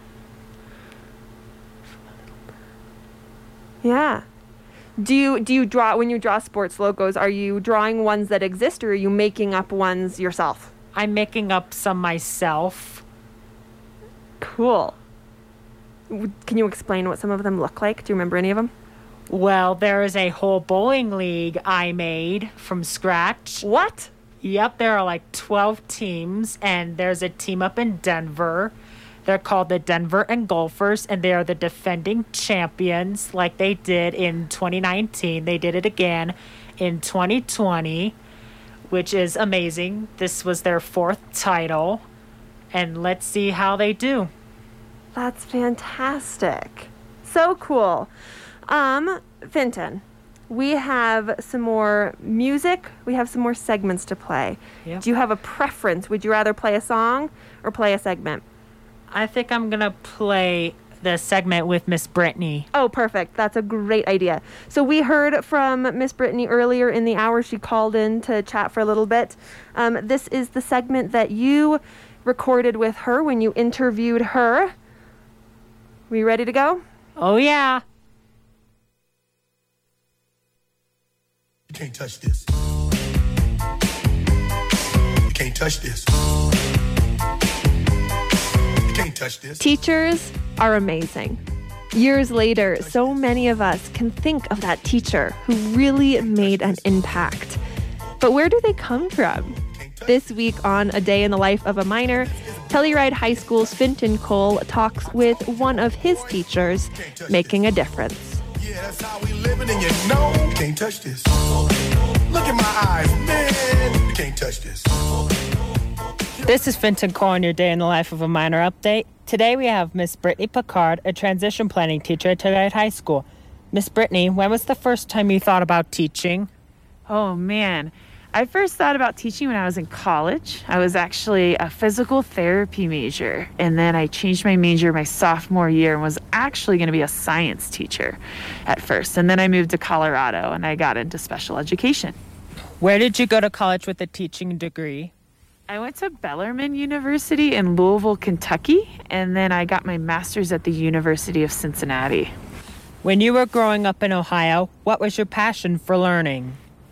Yeah. Do you do you draw when you draw sports logos? Are you drawing ones that exist, or are you making up ones yourself? I'm making up some myself. Cool. Can you explain what some of them look like? Do you remember any of them? Well, there is a whole bowling league I made from scratch. What? Yep, there are like twelve teams, and there's a team up in Denver. They're called the Denver Engulfers, and they are the defending champions like they did in twenty nineteen. They did it again in twenty twenty, which is amazing. This was their fourth title, and let's see how they do. That's fantastic. So cool. Um, Fintan, we have some more music. We have some more segments to play. Yep. Do you have a preference? Would you rather play a song or play a segment? I think I'm going to play the segment with Miss Brittany. Oh, perfect. That's a great idea. So we heard from Miss Brittany earlier in the hour. She called in to chat for a little bit. Um, this is the segment that you recorded with her when you interviewed her. We ready to go? Oh, yeah. You can't touch this. You can't touch this. You can't touch this. Teachers are amazing. Years later, so many of us can think of that teacher who really made an impact. But where do they come from? This week on A Day in the Life of a Miner, Telluride High School's Fintan Cole talks with one of his teachers making a difference. Yeah, that's how we living, and you know you can't touch this. Look at my eyes, man. You can't touch this. This is Fintan Cole on your Day in the Life of a Miner update. Today we have Miss Brittany Picard, a transition planning teacher at Telluride High School. Miss Brittany, when was the first time you thought about teaching? Oh, man. I first thought about teaching when I was in college. I was actually a physical therapy major, and then I changed my major my sophomore year and was actually going to be a science teacher at first. And then I moved to Colorado, and I got into special education. Where did you go to college with a teaching degree? I went to Bellarmine University in Louisville, Kentucky, and then I got my master's at the University of Cincinnati. When you were growing up in Ohio, what was your passion for learning?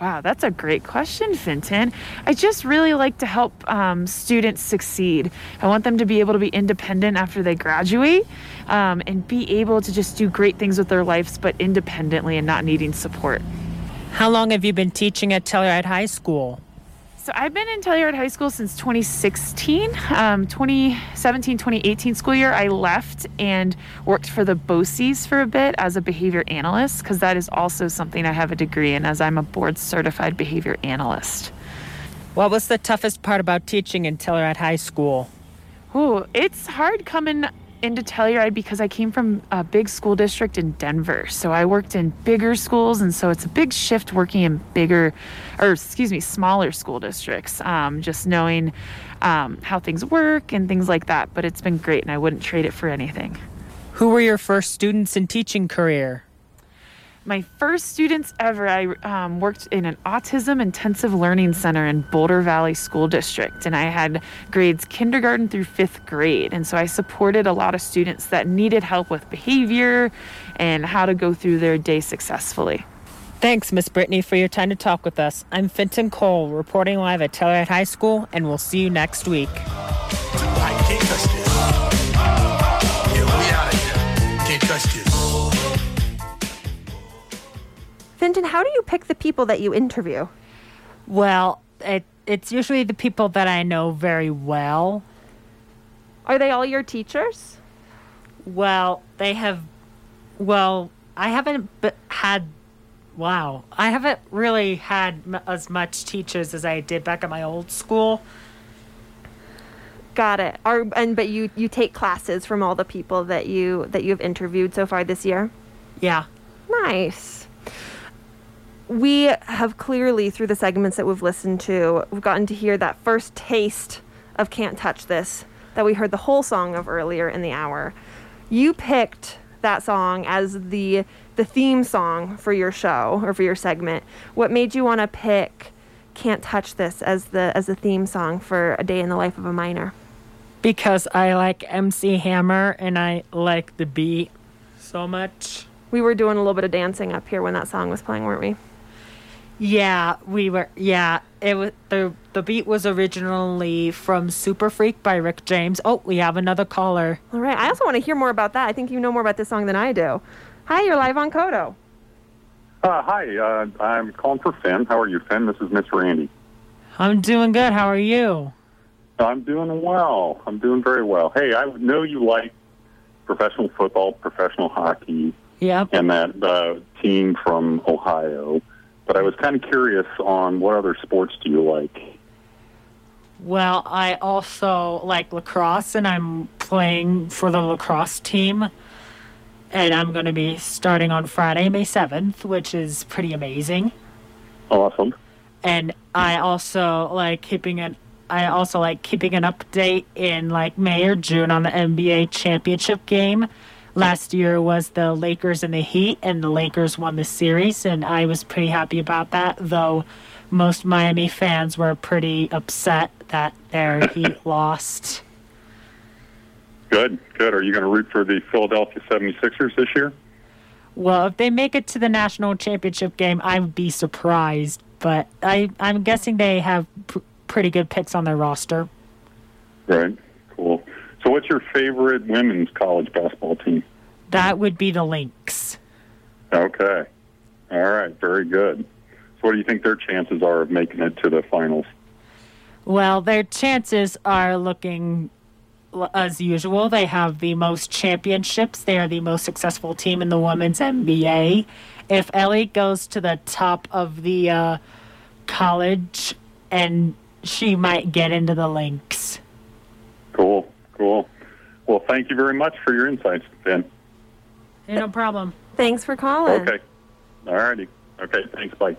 Wow, that's a great question, Finton. I just really like to help um, students succeed. I want them to be able to be independent after they graduate um, and be able to just do great things with their lives, but independently and not needing support. How long have you been teaching at Telluride High School? So I've been in Telluride High School since twenty sixteen. Um, twenty seventeen, twenty eighteen school year, I left and worked for the B O C Es for a bit as a behavior analyst, because that is also something I have a degree in, as I'm a board certified behavior analyst. What was the toughest part about teaching in Telluride High School? Ooh, it's hard coming into Telluride because I came from a big school district in Denver. So I worked in bigger schools, and so it's a big shift working in bigger, or excuse me, smaller school districts. Um, just knowing um, how things work and things like that. But it's been great, and I wouldn't trade it for anything. Who were your first students in teaching career? My first students ever, I um, worked in an autism intensive learning center in Boulder Valley School District, and I had grades kindergarten through fifth grade. And so I supported a lot of students that needed help with behavior and how to go through their day successfully. Thanks, Miss Brittany, for your time to talk with us. I'm Finton Cole, reporting live at Telluride High School, and we'll see you next week. I can't touch this. Yeah, we out of here. Can't touch this. Finton, how do you pick the people that you interview? Well, it, it's usually the people that I know very well. Are they all your teachers? Well, they have, well, I haven't b- had, wow, I haven't really had m- as much teachers as I did back at my old school. Got it. Are, and but you, you take classes from all the people that you that you've interviewed so far this year? Yeah. Nice. We have clearly, through the segments that we've listened to, we've gotten to hear that first taste of Can't Touch This that we heard the whole song of earlier in the hour. You picked that song as the the theme song for your show or for your segment. What made you want to pick Can't Touch This as the as the theme song for A Day in the Life of a Miner? Because I like M C Hammer and I like the beat so much. We were doing a little bit of dancing up here when that song was playing, weren't we? Yeah, we were. Yeah, it was the the beat was originally from Super Freak by Rick James. Oh, we have another caller. All right. I also want to hear more about that. I think you know more about this song than I do. Hi, you're live on Kodo. Uh, hi, uh, I'm calling for Finn. How are you, Finn? This is Miss Randy. I'm doing good. How are you? I'm doing well. I'm doing very well. Hey, I know you like professional football, professional hockey, yep, and that uh, team from Ohio. But I was kind of curious on what other sports do you like? Well, I also like lacrosse, and I'm playing for the lacrosse team. And I'm going to be starting on Friday, May seventh, which is pretty amazing. Awesome. And I also like keeping an I also like keeping an update in like May or June on the N B A championship game. Last year was the Lakers and the Heat, and the Lakers won the series, and I was pretty happy about that, though most Miami fans were pretty upset that their Heat lost. Good, good. Are you going to root for the Philadelphia seventy-sixers this year? Well, if they make it to the national championship game, I would be surprised, but I, I'm guessing they have pr- pretty good picks on their roster. Right, cool. So what's your favorite women's college basketball team? That would be the Lynx. Okay. All right, very good. So what do you think their chances are of making it to the finals? Well, their chances are looking as usual. They have the most championships. They are the most successful team in the women's N B A. If Ellie goes to the top of the uh, college, and she might get into the Lynx. Cool. Cool. Well, thank you very much for your insights, Ben. Hey, no problem. Thanks for calling. Okay. All righty. Okay, thanks. Bye.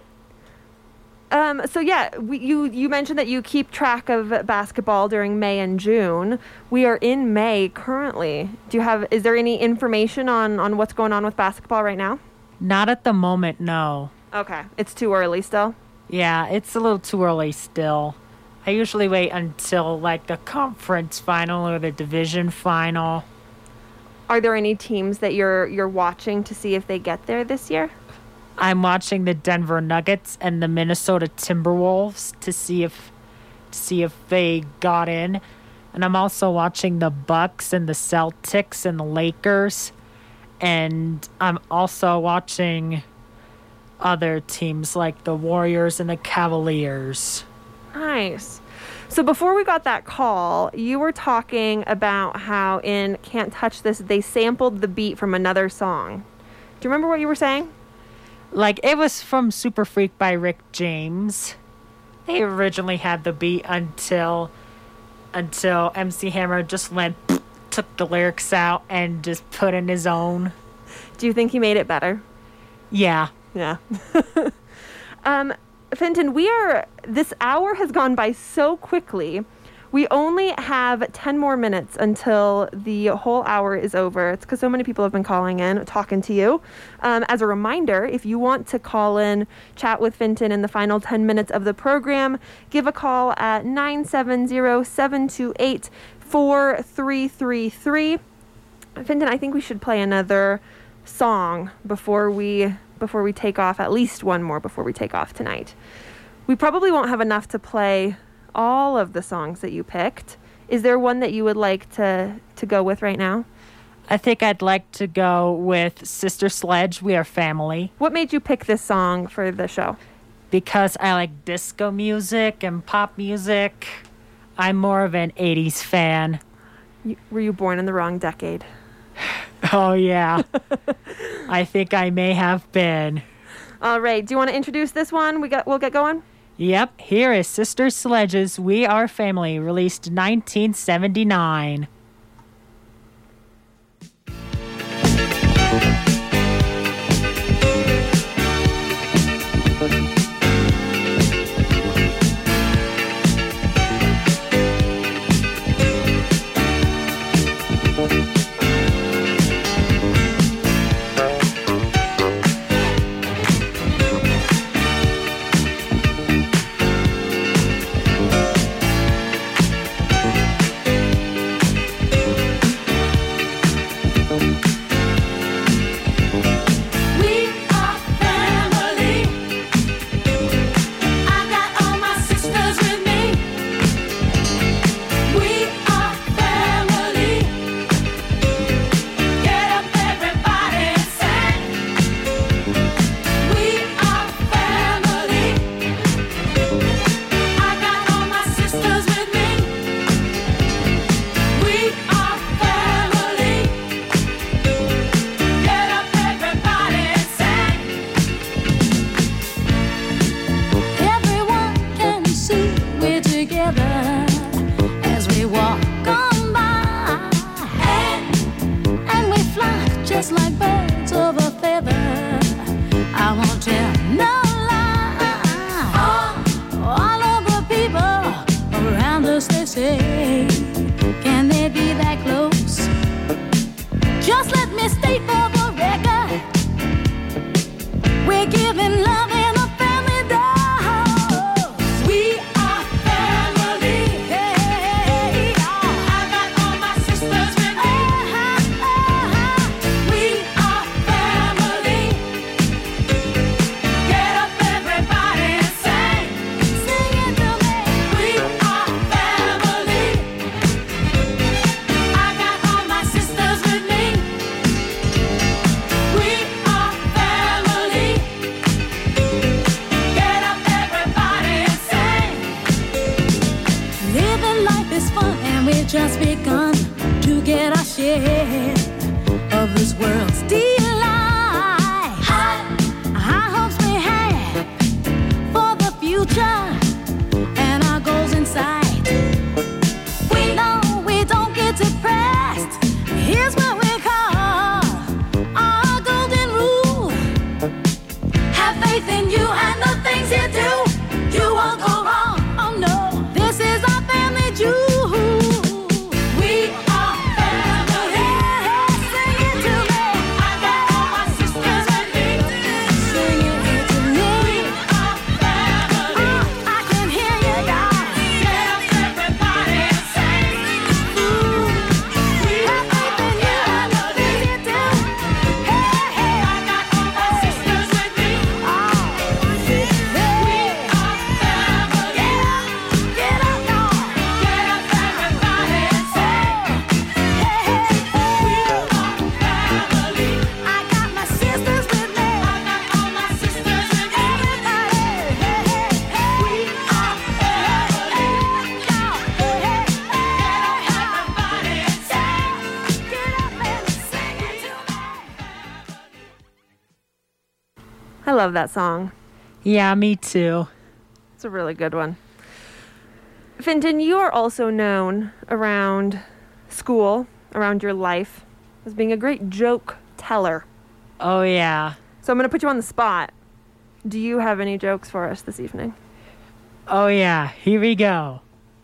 Um, so, yeah, we, you, you mentioned that you keep track of basketball during May and June. We are in May currently. Do you have, is there any information on, on what's going on with basketball right now? Not at the moment, no. Okay. It's too early still? Yeah, it's a little too early still. I usually wait until, like, the conference final or the division final. Are there any teams that you're you're watching to see if they get there this year? I'm watching the Denver Nuggets and the Minnesota Timberwolves to see if to see if they got in. And I'm also watching the Bucks and the Celtics and the Lakers. And I'm also watching other teams like the Warriors and the Cavaliers. Nice. So before we got that call, you were talking about how in Can't Touch This, they sampled the beat from another song. Do you remember what you were saying? Like, it was from Super Freak by Rick James. They originally had the beat until until M C Hammer just went, took the lyrics out and just put in his own. Do you think he made it better? Yeah. Yeah. um, Fenton, we are, this hour has gone by so quickly. We only have ten more minutes until the whole hour is over. It's because so many people have been calling in, talking to you. Um, as a reminder, if you want to call in, chat with Fenton in the final ten minutes of the program, give a call at nine seven zero, seven two eight, four three three three. Fenton, I think we should play another song before we before we take off, at least one more before we take off tonight. We probably won't have enough to play all of the songs that you picked. Is there one that you would like to to go with right now? I think I'd like to go with Sister Sledge, We Are Family. What made you pick this song for the show? Because I like disco music and pop music. I'm more of an eighties fan. You, were you born in the wrong decade? Oh, yeah. I think I may have been. All right. Do you want to introduce this one? We got. We'll get going? Yep. Here is Sister Sledge's We Are Family, released nineteen seventy-nine. love that song. Yeah, me too. It's a really good one. Fintan, you are also known around school, around your life, as being a great joke teller. Oh, yeah. So I'm going to put you on the spot. Do you have any jokes for us this evening? Oh, yeah. Here we go.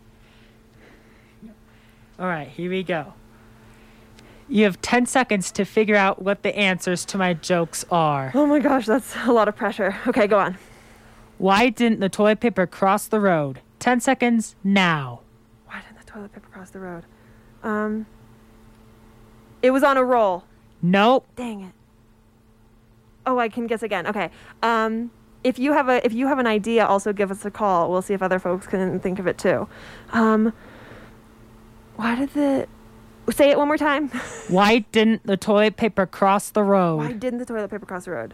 All right, here we go. You have ten seconds to figure out what the answers to my jokes are. Oh my gosh, that's a lot of pressure. Okay, go on. Why didn't the toilet paper cross the road? ten seconds now. Why didn't the toilet paper cross the road? Um, it was on a roll. Nope. Dang it. Oh, I can guess again. Okay. Um, if you have a if you have an idea, also give us a call. We'll see if other folks can think of it too. Um, why did the say it one more time? Why didn't the toilet paper cross the road? Why didn't the toilet paper cross the road?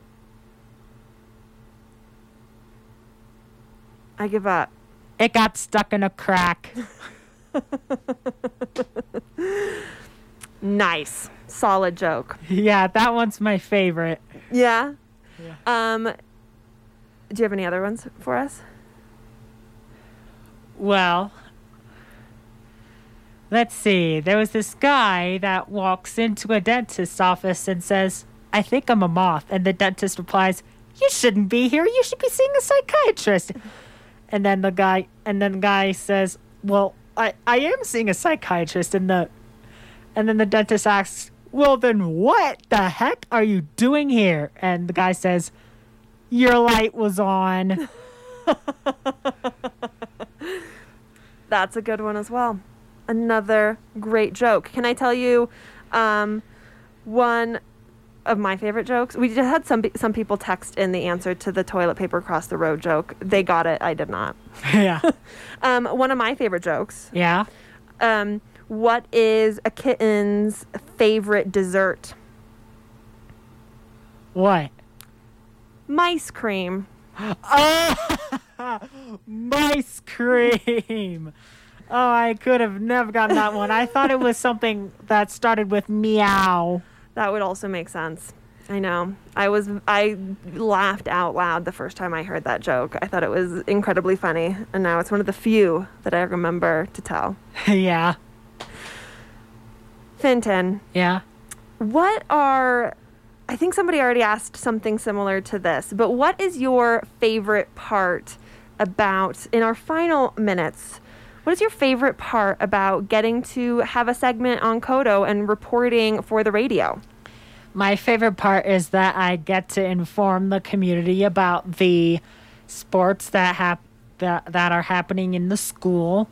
I give up. It got stuck in a crack. Nice. Solid joke. Yeah, that one's my favorite. Yeah? Yeah. Um, do you have any other ones for us? Well, let's see. There was this guy that walks into a dentist's office and says, I think I'm a moth. And the dentist replies, you shouldn't be here. You should be seeing a psychiatrist. And then the guy, and then the guy says, well, I, I am seeing a psychiatrist. And the, and then the dentist asks, well, then what the heck are you doing here? And the guy says, your light was on. That's a good one as well. Another great joke. Can I tell you um, one of my favorite jokes? We just had some some people text in the answer to the toilet paper across the road joke. They got it. I did not. Yeah. um, one of my favorite jokes. Yeah. Um, what is a kitten's favorite dessert? What? Mice cream. Oh, mice cream. Oh, I could have never gotten that one. I thought it was something that started with meow. That would also make sense. I know. I was I laughed out loud the first time I heard that joke. I thought it was incredibly funny, and now it's one of the few that I remember to tell. Yeah. Fintan. Yeah. What are I think somebody already asked something similar to this, but what is your favorite part about in our final minutes? What is your favorite part about getting to have a segment on Kodo and reporting for the radio? My favorite part is that I get to inform the community about the sports that hap- that, that are happening in the school.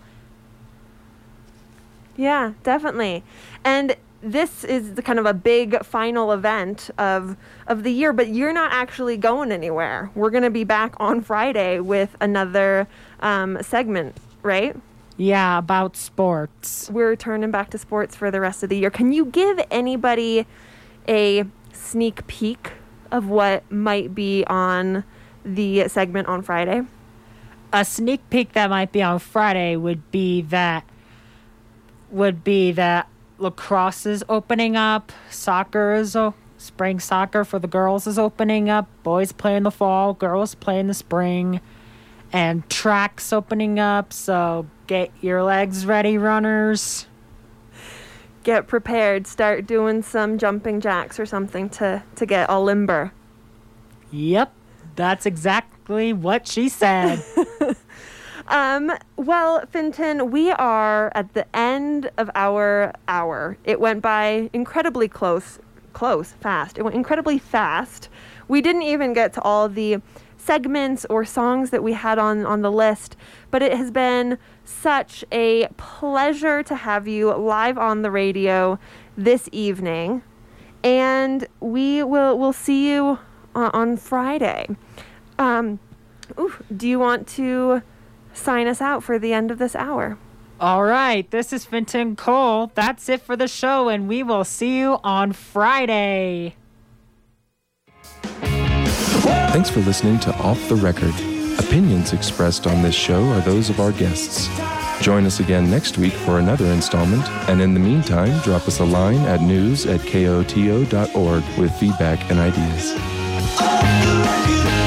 Yeah, definitely. And this is the kind of a big final event of of the year, but you're not actually going anywhere. We're going to be back on Friday with another um, segment, right? Yeah, about sports. We're turning back to sports for the rest of the year. Can you give anybody a sneak peek of what might be on the segment on Friday? A sneak peek that might be on Friday would be that would be that lacrosse is opening up, soccer is o- spring soccer for the girls is opening up, boys play in the fall, girls play in the spring, and track's opening up, so get your legs ready, runners. Get prepared. Start doing some jumping jacks or something to, to get all limber. Yep, that's exactly what she said. um, well, Fintan, we are at the end of our hour. It went by incredibly close, close, fast. It went incredibly fast. We didn't even get to all the segments or songs that we had on, on the list, but it has been such a pleasure to have you live on the radio this evening, and we will we'll see you uh, on Friday. Um, ooh, do you want to sign us out for the end of this hour? All right, this is Fintan Cole. That's it for the show, and we will see you on Friday. Thanks for listening to Off the Record. Opinions expressed on this show are those of our guests. Join us again next week for another installment, and in the meantime, drop us a line at news at koto dot org with feedback and ideas. Oh, you, you.